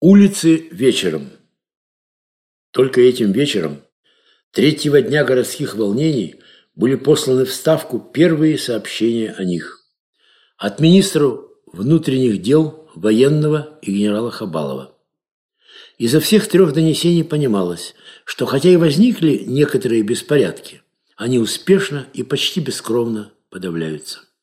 Улицы вечером. Только этим вечером, третьего дня городских волнений, были посланы в Ставку первые сообщения о них. От министра внутренних дел, военного и генерала Хабалова. Изо всех трех донесений понималось, что хотя и возникли некоторые беспорядки, они успешно и почти бескровно подавляются.